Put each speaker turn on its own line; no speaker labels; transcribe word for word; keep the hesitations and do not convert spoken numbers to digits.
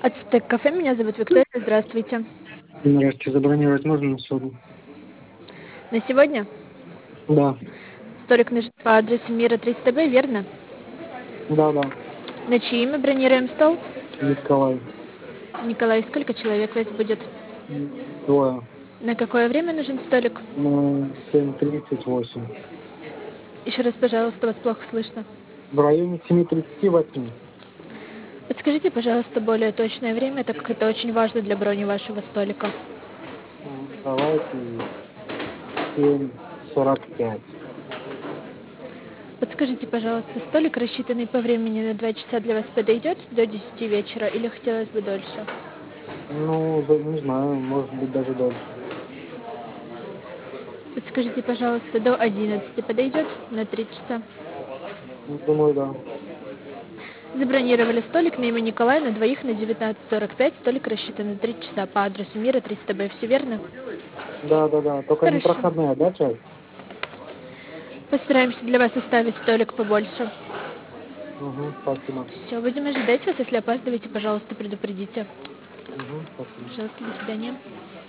Ацтек кафе, меня зовут Виктория, здравствуйте.
Здравствуйте, забронировать можно на сегодня?
На сегодня
Да,
столик нужен по адресу Мира триста Б, верно?
да, да.
На чье имя бронируем стол?
Николай.
Николай, сколько человек вас будет?
М, Двое.
На какое время нужен столик?
На семь тридцать восемь.
Еще раз, пожалуйста, вас плохо слышно.
В районе семи тридцати восьми.
Подскажите, пожалуйста, более точное время, так как это очень важно для брони вашего столика.
М, Давайте семь сорок пять.
Подскажите, пожалуйста, столик, рассчитанный по времени на два часа, для вас подойдет до десяти вечера или хотелось бы дольше?
Ну, да, не знаю, может быть даже дольше.
Подскажите, пожалуйста, до одиннадцати подойдет на три часа?
Ну, думаю, да.
Забронировали столик на имя Николая на двоих на девятнадцать сорок пять. Столик рассчитан на три часа по адресу Мира триста Б. Все верно?
Да, да, да. Только не
Хорошо.
проходная, да, часть?
Постараемся для вас оставить столик побольше.
Угу, спасибо.
Все, будем ожидать вас. Если опаздываете, пожалуйста, предупредите.
Угу, спасибо.
Пожалуйста, до свидания.